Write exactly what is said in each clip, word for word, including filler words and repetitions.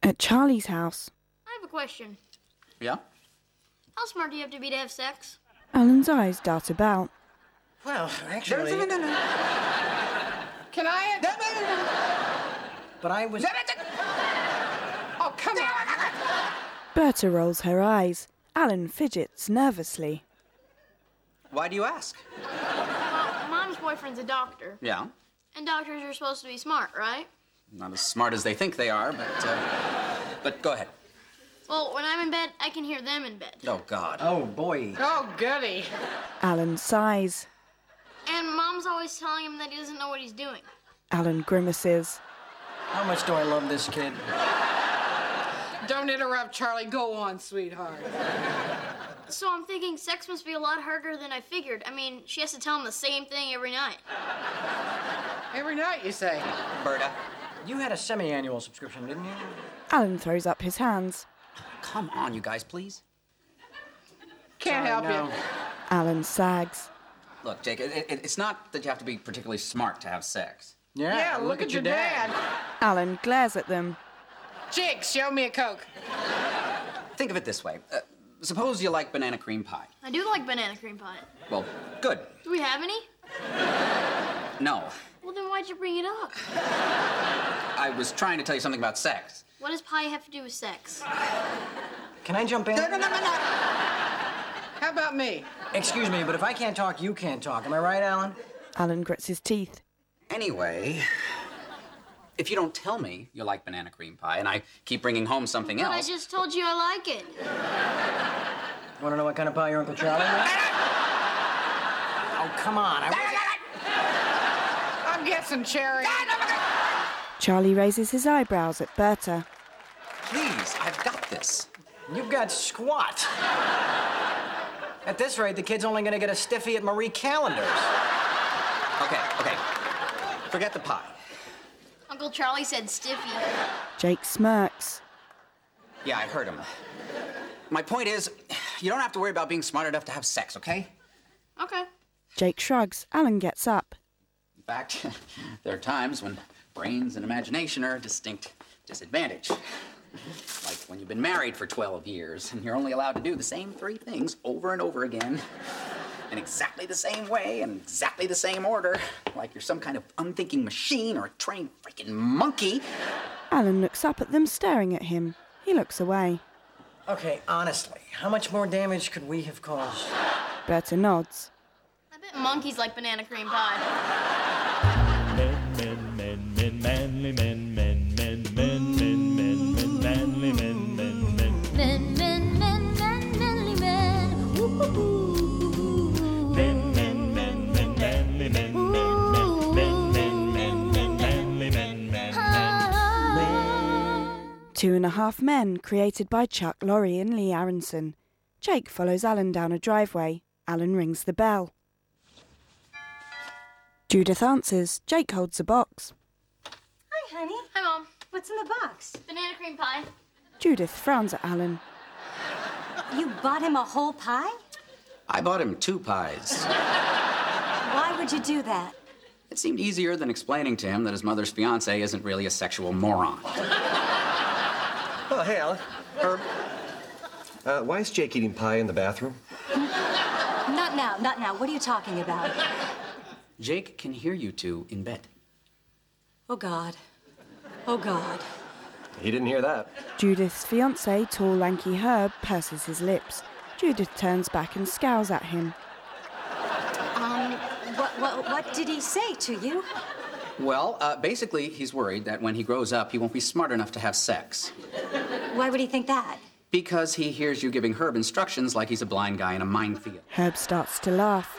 At Charlie's house, I have a question. Yeah? How smart do you have to be to have sex? Alan's eyes dart about. Well, actually... No, no, no, no. Can I... No, no, no, no. But I was... Oh, come on. Berta rolls her eyes. Alan fidgets nervously. Why do you ask? Well, Mom's boyfriend's a doctor. Yeah? And doctors are supposed to be smart, right? Not as smart as they think they are, but, uh... But go ahead. Well, when I'm in bed, I can hear them in bed. Oh, God. Oh, boy. Oh, goody. Alan sighs. And Mom's always telling him that he doesn't know what he's doing. Alan grimaces. How much do I love this kid? Don't interrupt, Charlie. Go on, sweetheart. So I'm thinking sex must be a lot harder than I figured. I mean, she has to tell him the same thing every night. Every night, you say? Berta. You had a semi-annual subscription, didn't you? Alan throws up his hands. Come on, you guys, please. Can't Sorry, help no. you. Alan sags. Look, Jake, it, it, it's not that you have to be particularly smart to have sex. Yeah, Yeah, look, at, your dad. Alan glares at them. Jake, show me a Coke. Think of it this way. Uh, suppose you like banana cream pie. I do like banana cream pie. Well, good. Do we have any? No. Well, then why'd you bring it up? I was trying to tell you something about sex. What does pie have to do with sex? Can I jump in? No, no, no, no, no. How about me? Excuse me, but if I can't talk, you can't talk. Am I right, Alan? Alan grits his teeth. Anyway, if you don't tell me you like banana cream pie and I keep bringing home something But I else... just told you I like it. Want to know what kind of pie your Uncle Charlie makes? Oh, come on. I wasn't... I'm guessing cherry. Charlie raises his eyebrows at Berta. Please, I've got this. You've got squat. At this rate, the kid's only going to get a stiffy at Marie Callender's. Okay, okay. Forget the pie. Uncle Charlie said stiffy. Jake smirks. Yeah, I heard him. My point is, you don't have to worry about being smart enough to have sex, okay? Okay. Jake shrugs. Alan gets up. In fact, there are times when brains and imagination are a distinct disadvantage. Like when you've been married for twelve years and you're only allowed to do the same three things over and over again in exactly the same way and exactly the same order, like you're some kind of unthinking machine or a trained freaking monkey. Alan looks up at them, staring at him. He looks away. Okay, honestly, how much more damage could we have caused? Berta nods. I bet monkeys like banana cream pie. Men, men, men, men, manly men, men, men, men, men, men, men, manly men, men, men. Men, men, men, men, manly men. Ooh. Men, men, men, men, manly men, men, men, men, men, men, men, manly men, men, men. Two and a Half Men, created by Chuck Lorre and Lee Aronson. Jake follows Alan down a driveway. Alan rings the bell. Judith answers. Jake holds a box. Hi, honey. Hi, Mom. What's in the box? Banana cream pie. Judith frowns at Alan. You bought him a whole pie? I bought him two pies. Why would you do that? It seemed easier than explaining to him that his mother's fiancé isn't really a sexual moron. Oh, hey, Alan. Herb. Uh, why is Jake eating pie in the bathroom? Not now, not now. What are you talking about? Jake can hear you two in bed. Oh, God. Oh, God. He didn't hear that. Judith's fiancé, tall, lanky Herb, purses his lips. Judith turns back and scowls at him. Um, what, what, what did he say to you? Well, uh, basically, he's worried that when he grows up, he won't be smart enough to have sex. Why would he think that? Because he hears you giving Herb instructions like he's a blind guy in a minefield. Herb starts to laugh.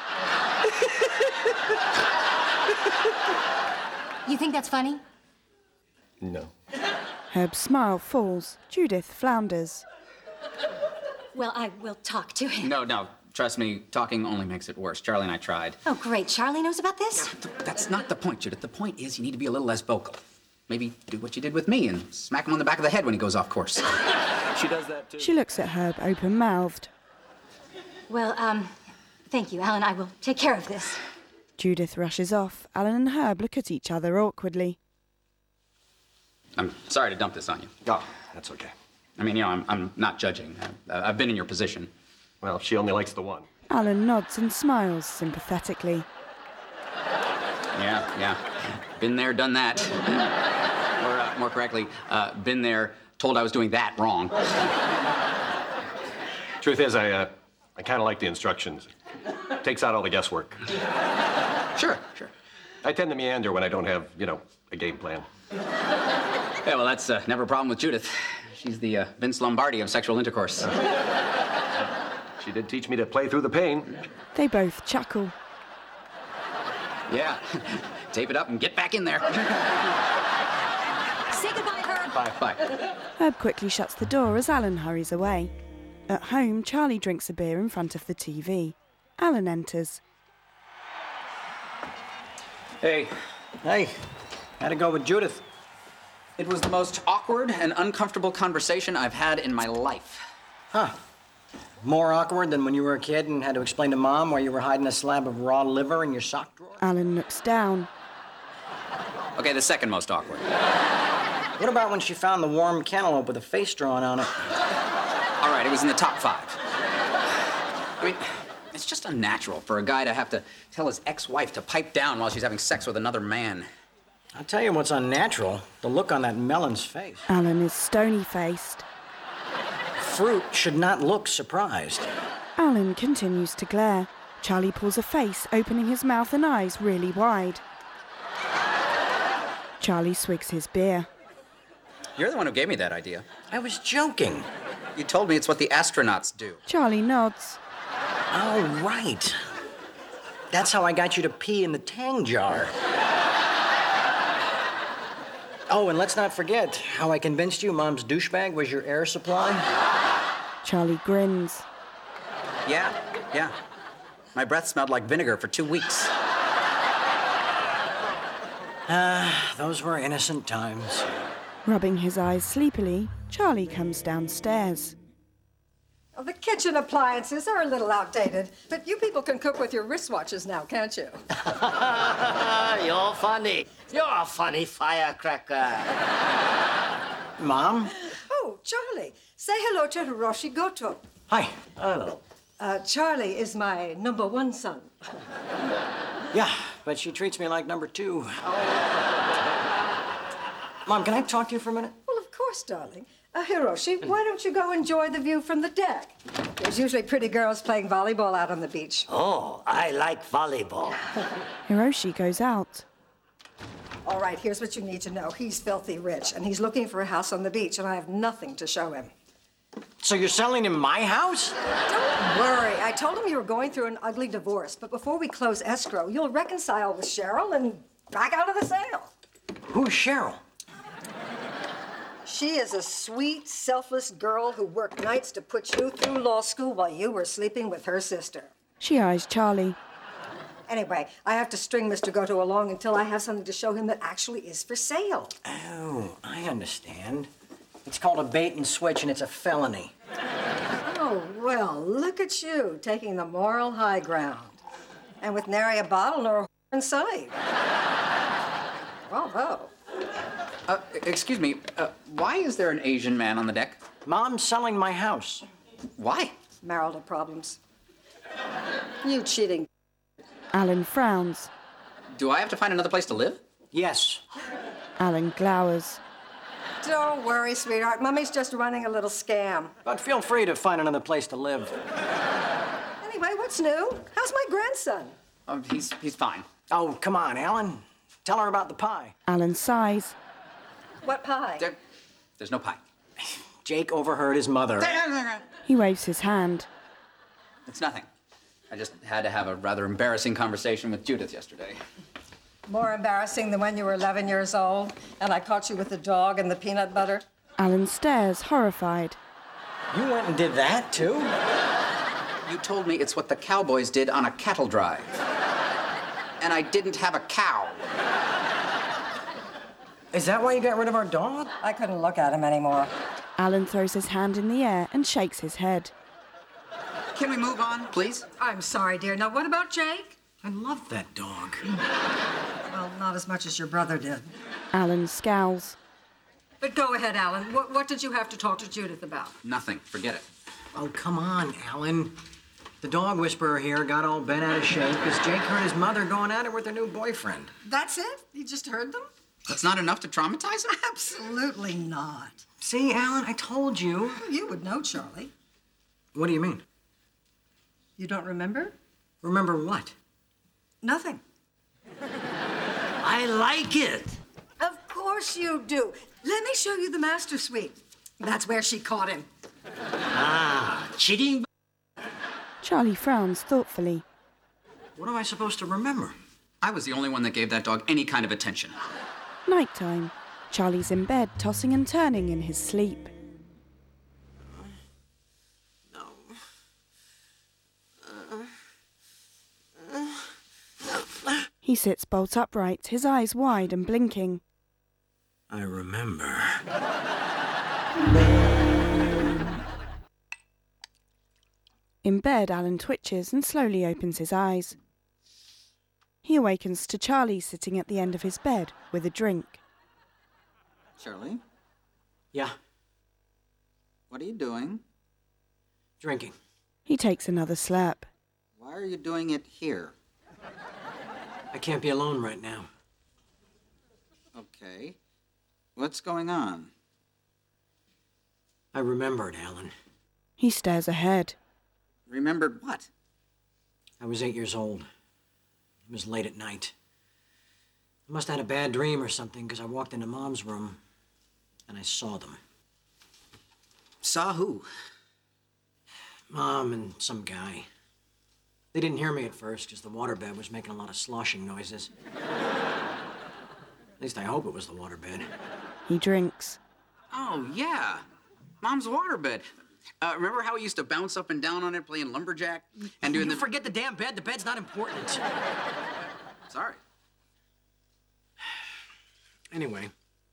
You think that's funny? No. Herb's smile falls. Judith flounders. Well, I will talk to him. No, no, trust me, talking only makes it worse. Charlie and I tried. Oh, great. Charlie knows about this? That's not the point, Judith. The point is you need to be a little less vocal. Maybe do what you did with me and smack him on the back of the head when he goes off course. She does that, too. She looks at Herb open-mouthed. Well, um, thank you, Alan. I will take care of this. Judith rushes off. Alan and Herb look at each other awkwardly. I'm sorry to dump this on you. Oh, that's okay. I mean, you know, I'm, I'm not judging. I, I've been in your position. Well, she only likes the one. Alan nods and smiles sympathetically. Yeah, yeah. Been there, done that. or uh, more correctly, uh, been there, told I was doing that wrong. Truth is, I, uh, I kind of like the instructions. Takes out all the guesswork. Sure, sure. I tend to meander when I don't have, you know, a game plan. Yeah, well, that's uh, never a problem with Judith. She's the uh, Vince Lombardi of sexual intercourse. She did teach me to play through the pain. They both chuckle. Yeah. Tape it up and get back in there. Say goodbye, Herb. Bye. Bye. Herb quickly shuts the door as Alan hurries away. At home, Charlie drinks a beer in front of the T V. Alan enters. Hey. Hey, how'd it go with Judith? It was the most awkward and uncomfortable conversation I've had in my life. Huh. More awkward than when you were a kid and had to explain to Mom why you were hiding a slab of raw liver in your sock drawer? Alan looks down. Okay, the second most awkward. What about when she found the warm cantaloupe with a face drawn on it? All right, it was in the top five. I mean, it's just unnatural for a guy to have to tell his ex-wife to pipe down while she's having sex with another man. I'll tell you what's unnatural, the look on that melon's face. Alan is stony-faced. Fruit should not look surprised. Alan continues to glare. Charlie pulls a face, opening his mouth and eyes really wide. Charlie swigs his beer. You're the one who gave me that idea. I was joking. You told me it's what the astronauts do. Charlie nods. Oh, right. That's how I got you to pee in the Tang jar. Oh, and let's not forget how I convinced you Mom's douchebag was your air supply. Charlie grins. Yeah, yeah. My breath smelled like vinegar for two weeks. Ah, those were innocent times. Rubbing his eyes sleepily, Charlie comes downstairs. Well, the kitchen appliances are a little outdated, but you people can cook with your wristwatches now, can't you? You're funny. You're a funny firecracker. Mom? Oh, Charlie, say hello to Hiroshi Goto. Hi. Oh. Uh, Charlie is my number one son. Yeah, but she treats me like number two. Mom, can I talk to you for a minute? Well, of course, darling. Uh, Hiroshi, why don't you go enjoy the view from the deck? There's usually pretty girls playing volleyball out on the beach. Oh, I like volleyball. Hiroshi goes out. All right, here's what you need to know. He's filthy rich, and he's looking for a house on the beach, and I have nothing to show him. So you're selling him my house? Don't worry. I told him you were going through an ugly divorce, but before we close escrow, you'll reconcile with Cheryl and back out of the sale. Who's Cheryl? She is a sweet, selfless girl who worked nights to put you through law school while you were sleeping with her sister. She eyes Charlie. Anyway, I have to string Mister Goto along until I have something to show him that actually is for sale. Oh, I understand. It's called a bait and switch, and it's a felony. Oh, well, look at you, taking the moral high ground. And with nary a bottle nor a in sight. Bravo. Uh, excuse me, uh, why is there an Asian man on the deck? Mom's selling my house. Why? Marital problems. You cheating. Alan frowns. Do I have to find another place to live? Yes. Alan glowers. Don't worry, sweetheart. Mummy's just running a little scam. But feel free to find another place to live. Anyway, what's new? How's my grandson? Um, he's, he's fine. Oh, come on, Alan. Tell her about the pie. Alan sighs. What pie? There, there's no pie. Jake overheard his mother. He waves his hand. It's nothing. I just had to have a rather embarrassing conversation with Judith yesterday. More embarrassing than when you were eleven years old and I caught you with the dog and the peanut butter? Alan stares, horrified. You went and did that, too? You told me it's what the cowboys did on a cattle drive. And I didn't have a cow. Is that why you got rid of our dog? I couldn't look at him anymore. Alan throws his hand in the air and shakes his head. Can we move on, please? I'm sorry, dear. Now, what about Jake? I love that dog. Well, not as much as your brother did. Alan scowls. But go ahead, Alan. What, what did you have to talk to Judith about? Nothing. Forget it. Oh, come on, Alan. The dog whisperer here got all bent out of shape because Jake heard his mother going at it with her new boyfriend. That's it? You just heard them? That's not enough to traumatize him? Absolutely not. See, Alan, I told you. You would know, Charlie. What do you mean? You don't remember? Remember what? Nothing. I like it. Of course you do. Let me show you the master suite. That's where she caught him. Ah, cheating. Charlie frowns thoughtfully. What am I supposed to remember? I was the only one that gave that dog any kind of attention. Nighttime. Charlie's in bed, tossing and turning in his sleep. No. Uh, uh, no. He sits bolt upright, his eyes wide and blinking. I remember. In bed, Alan twitches and slowly opens his eyes. He awakens to Charlie sitting at the end of his bed with a drink. Charlie? Yeah, What are you doing? drinking. He takes another slurp. Why are you doing it here? I can't be alone right now. Okay. What's going on? I remembered, Alan. He stares ahead. Remembered what? I was eight years old. It was late at night. I must have had a bad dream or something because I walked into Mom's room and I saw them. Saw who? Mom and some guy. They didn't hear me at first because the waterbed was making a lot of sloshing noises. At least I hope it was the waterbed. He drinks. Oh, yeah. Mom's waterbed. Uh, remember how we used to bounce up and down on it playing lumberjack? And doing you the... forget the damn bed. The bed's not important. Sorry. Anyway,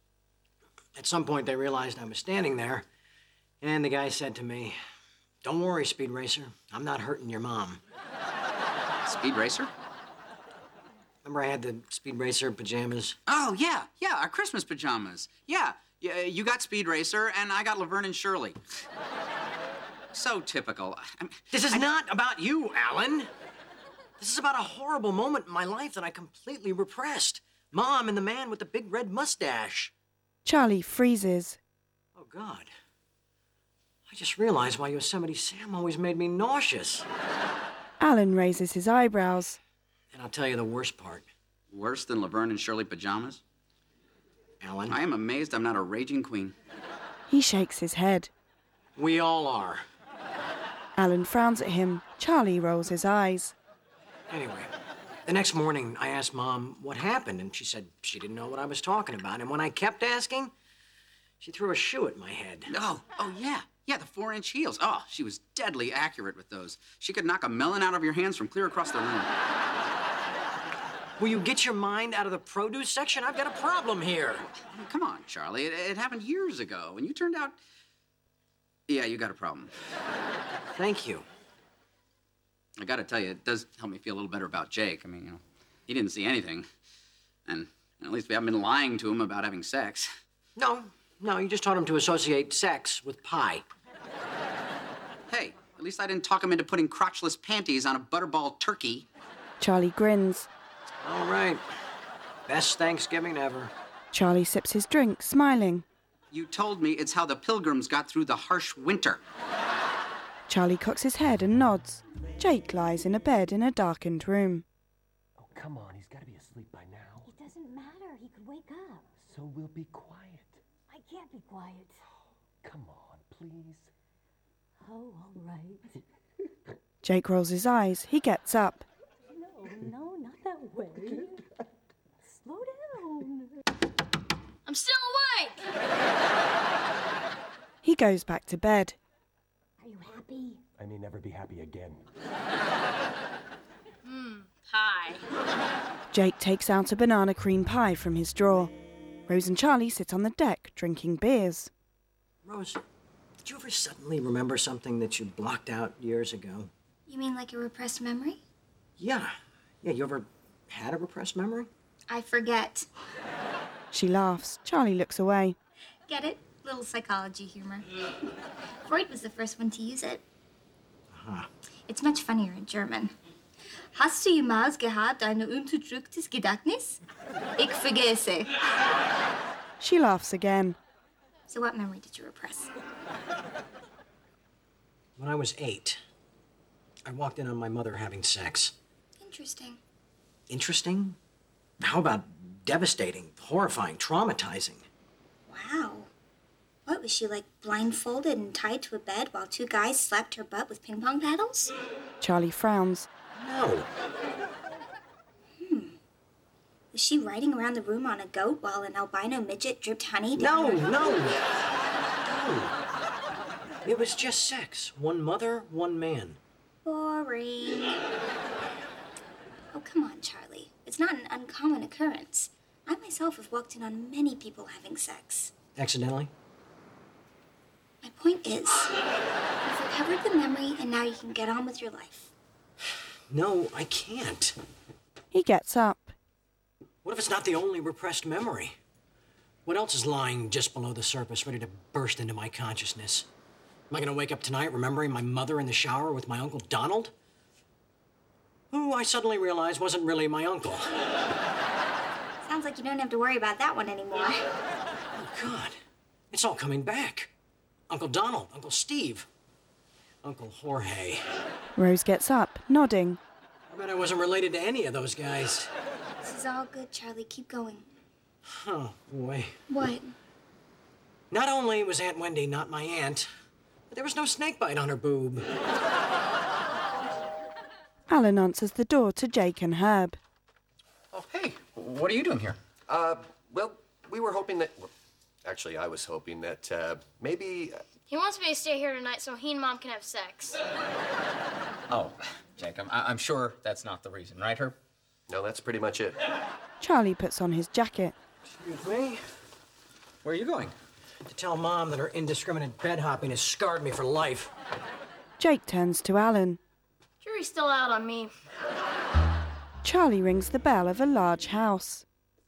at some point they realized I was standing there, and the guy said to me, "Don't worry, Speed Racer. I'm not hurting your mom." Speed Racer? Remember I had the Speed Racer pajamas? Oh, yeah. Yeah, our Christmas pajamas. Yeah. Yeah, you got Speed Racer, and I got Laverne and Shirley. So typical. I mean, This is I... not about you, Alan. This is about a horrible moment in my life that I completely repressed. Mom and the man with the big red mustache. Charlie freezes. Oh, God. I just realized why Yosemite Sam always made me nauseous. Alan raises his eyebrows. And I'll tell you the worst part. Worse than Laverne and Shirley pajamas? Alan, I am amazed I'm not a raging queen. He shakes his head. we all are. Alan frowns at him. Charlie rolls his eyes. Anyway, the next morning I asked Mom what happened, and she said she didn't know what I was talking about. And when I kept asking, she threw a shoe at my head. Oh, oh, yeah. Yeah, the four-inch heels. Oh, she was deadly accurate with those. She could knock a melon out of your hands from clear across the room. Will you get your mind out of the produce section? I've got a problem here. I mean, come on, Charlie. It, it happened years ago, and you turned out... Yeah, you got a problem. Thank you. I gotta tell you, it does help me feel a little better about Jake. I mean, you know, he didn't see anything. And at least we haven't been lying to him about having sex. No, no, you just taught him to associate sex with pie. Hey, at least I didn't talk him into putting crotchless panties on a butterball turkey. Charlie grins. All right. Best Thanksgiving ever. Charlie sips his drink, smiling. You told me it's how the Pilgrims got through the harsh winter. Charlie cocks his head and nods. Jake lies in a bed in a darkened room. Oh, come on. He's got to be asleep by now. It doesn't matter. He could wake up. So we'll be quiet. I can't be quiet. Come on, please. Oh, all right. Jake rolls his eyes. He gets up. No, no, not that way. Slow down. I'm still awake! He goes back to bed. Are you happy? I may never be happy again. Mmm, pie. Jake takes out a banana cream pie from his drawer. Rose and Charlie sit on the deck drinking beers. Rose, did you ever suddenly remember something that you blocked out years ago? You mean like a repressed memory? Yeah. Yeah, you ever had a repressed memory? I forget. She laughs. Charlie looks away. Get it? Little psychology humor. Freud was the first one to use it. Uh-huh. It's much funnier in German. Hast du jemals gehabt ein unterdrücktes Gedächtnis? Ich vergesse. She laughs again. So what memory did you repress? When I was eight, I walked in on my mother having sex. Interesting. Interesting? How about devastating, horrifying, traumatizing? Wow. What, was she like blindfolded and tied to a bed while two guys slapped her butt with ping pong paddles? Charlie frowns. No. Hmm. Was she riding around the room on a goat while an albino midget dripped honey down No, her... no. No. It was just sex. One mother, one man. Boring. Oh, come on, Charlie. It's not an uncommon occurrence. I myself have walked in on many people having sex. Accidentally? My point is, you've recovered the memory and now you can get on with your life. No, I can't. He gets up. What if it's not the only repressed memory? What else is lying just below the surface, ready to burst into my consciousness? Am I going to wake up tonight remembering my mother in the shower with my Uncle Donald? Who I suddenly realized wasn't really my uncle. Sounds like you don't have to worry about that one anymore. Oh, God. It's all coming back. Uncle Donald, Uncle Steve, Uncle Jorge. Rose gets up, nodding. I bet I wasn't related to any of those guys. This is all good, Charlie. Keep going. Oh, boy. What? Not only was Aunt Wendy not my aunt, but there was no snakebite on her boob. Alan answers the door to Jake and Herb. Oh, hey, what are you doing here? Uh, well, we were hoping that... Well, actually, I was hoping that uh, maybe... Uh... He wants me to stay here tonight so he and Mom can have sex. Oh, Jake, I'm, I'm sure that's not the reason, right, Herb? No, that's pretty much it. Charlie puts on his jacket. Excuse me? Where are you going? To tell Mom that her indiscriminate bed hopping has scarred me for life. Jake turns to Alan. Jury's still out on me. Charlie rings the bell of a large house.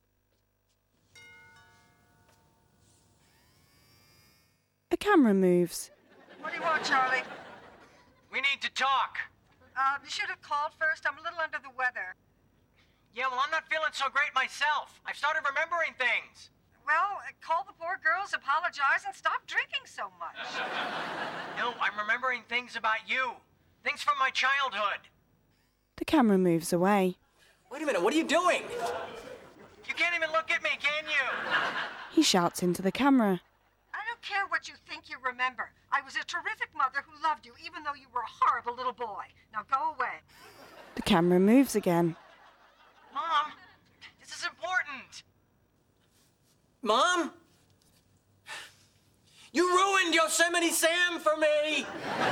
A camera moves. What do you want, Charlie? We need to talk. Uh, you should have called first. I'm a little under the weather. Yeah, well, I'm not feeling so great myself. I've started remembering things. Well, call the poor girls, apologize, and stop drinking so much. No, I'm remembering things about you. Things from my childhood. The camera moves away. Wait a minute, what are you doing? You can't even look at me, can you? He shouts into the camera. I don't care what you think you remember. I was a terrific mother who loved you, even though you were a horrible little boy. Now go away. The camera moves again. Mom, this is important. Mom? You ruined Yosemite Sam for me!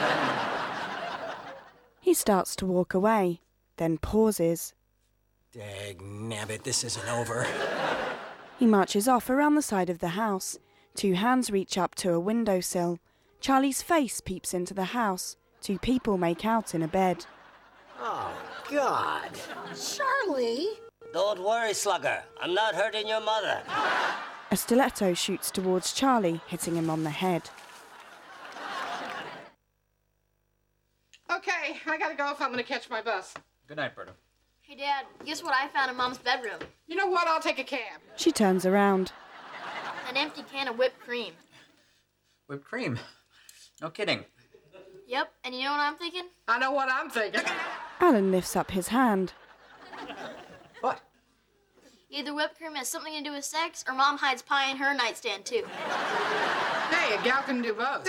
He starts to walk away, then pauses. Dag nabbit, this isn't over. He marches off around the side of the house. Two hands reach up to a windowsill. Charlie's face peeps into the house. Two people make out in a bed. Oh, God. Charlie? Don't worry, Slugger. I'm not hurting your mother. A stiletto shoots towards Charlie, hitting him on the head. Okay, I gotta go if I'm gonna catch my bus. Good night, Berto. Hey, Dad, guess what I found in Mom's bedroom? You know what? I'll take a cab. She turns around. An empty can of whipped cream. Whipped cream? No kidding. Yep, and you know what I'm thinking? I know what I'm thinking. Alan lifts up his hand. What? Either whipped cream has something to do with sex, or Mom hides pie in her nightstand, too. Hey, a gal can do both.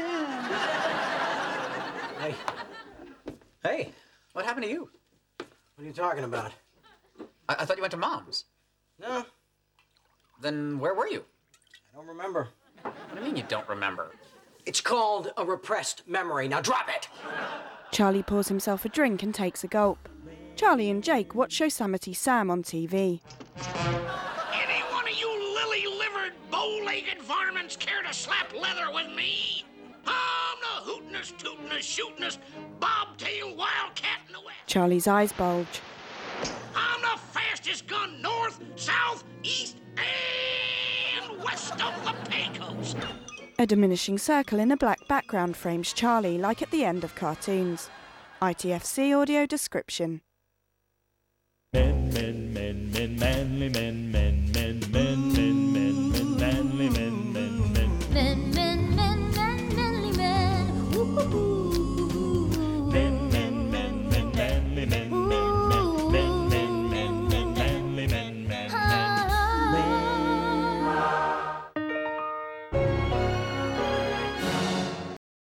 Hey. Hey, what happened to you? What are you talking about? I, I thought you went to Mom's. No, Then where were you? I don't remember. What do you mean you don't remember? It's called a repressed memory. Now drop it! Charlie pours himself a drink and takes a gulp. Charlie and Jake watch Yosemite Sam on T V. Any one of you lily-livered, bow-legged varmints care to slap leather with me? I'm the hootin'est, tootin'est, shootin'est, bobtail wildcat in the West. Charlie's eyes bulge. I'm the fastest gun north, south, east, and west. coast of the Pecos. A diminishing circle in a black background frames Charlie, like at the end of cartoons. I T F C audio description. Men, men, men, men, manly men, men.